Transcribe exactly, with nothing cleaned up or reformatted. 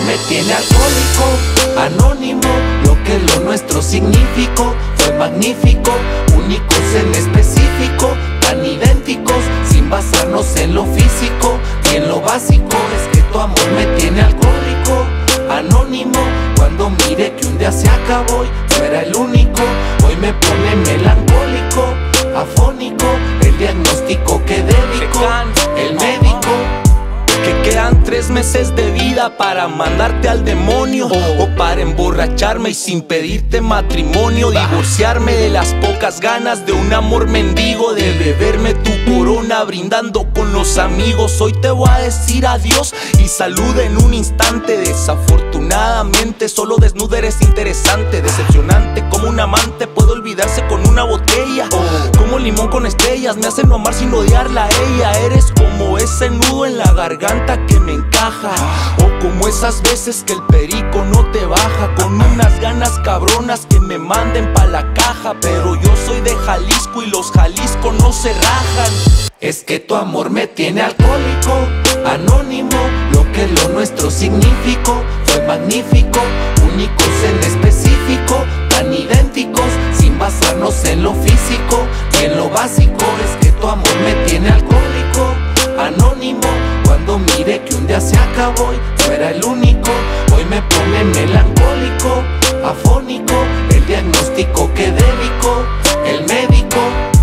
me tiene alcohólico, anónimo. Lo que lo nuestro significó fue magnífico, únicos en específico, tan idénticos, sin basarnos en lo físico y en lo básico. Es que tu amor me tiene alcohólico, anónimo. Cuando mire que un día se acabó y no era el único, hoy me pone melancólico, afónico, el diagnóstico que dedico, el médico. Que quedan tres meses de vida para mandarte al demonio, o para emborracharme y sin pedirte matrimonio, divorciarme de las pocas ganas de un amor mendigo, de beberme tu corona brindando con los amigos. Hoy te voy a decir adiós y salud en un instante. Desafortunadamente solo desnuda eres interesante, decepcionante como un amante puede olvidarse con una botella, como limón con estrellas me hacen no amar sin odiarla a ella. Eres como ese nudo en la garganta que me encaja, o como esas veces que el perico no te baja, con unas ganas cabronas que me manden pa' la caja. Pero yo soy de Jalisco y los Jalisco no se rajan. Es que tu amor me tiene alcohólico, anónimo. Lo que lo nuestro significó fue magnífico, únicos en específico, tan idénticos, sin basarnos en lo físico y en lo básico. Es que tu amor me tiene alcohólico, anónimo. Cuando mire que un día se acabó y no era el único, hoy me pone melancólico, afónico, el diagnóstico que dedico, el médico.